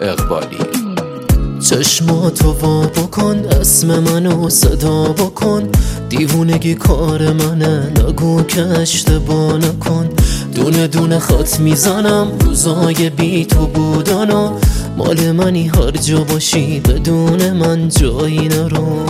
اقبالی. چشماتو وا بکن، اسم منو صدا بکن، دیوونگی کار منه، نگو که اشتباه نکن. دونه دونه خط میزنم روزای بی تو بودنو، مال منی هر جا باشی بدون من جایی نرو.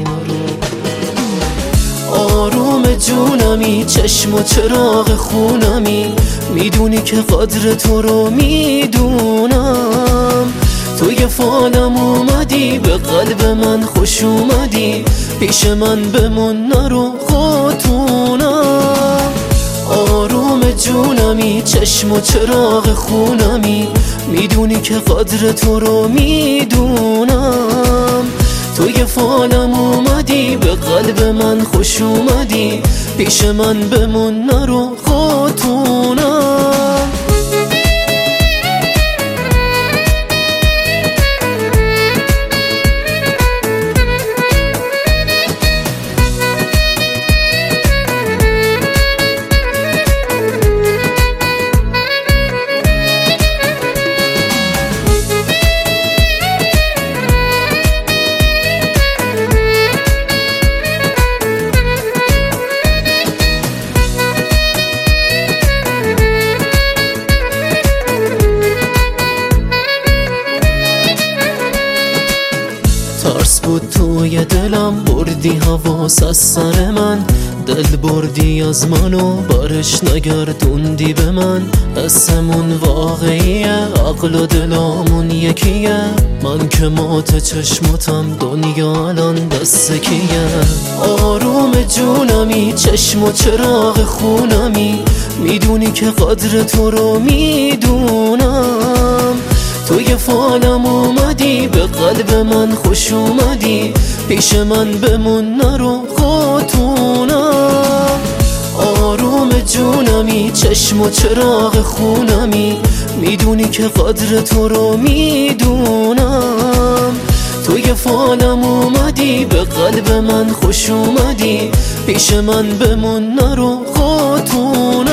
آروم جونمی، چشم و چراغ خونمی، میدونی که قدر تو رو میدونم. تو یه فالم اومدی، به قلب من خوش اومدی، پیش من بمون نرو خاتونم. آروم جونمی، چشم و چراغ خونمی، میدونی که قدر تو رو میدونم. تو یه فالم اومدی، به قلب من خوش اومدی، پیش من بمون نرو خاتونم. ترس بود توی دلم، بردی حواس از سر من، دل بردی از منو برش نگردوندی به من. اسمون واقعیه، عقل و دلامون یکیه، من که مات چشماتم، دنیا الان دست کیه. آروم جونمی، چشم و چراغ خونمی، میدونی که قدر تو رو میدونم. تو یه فالم اومدی، به قلب من خوش اومدی، پیش من بمون نرو خاتونم. آروم جونمی، چشم و چراغ خونمی، میدونی که قدر تو رو میدونم. تو یه فالم اومدی، به قلب من خوش اومدی، پیش من بمون نرو خاتونم.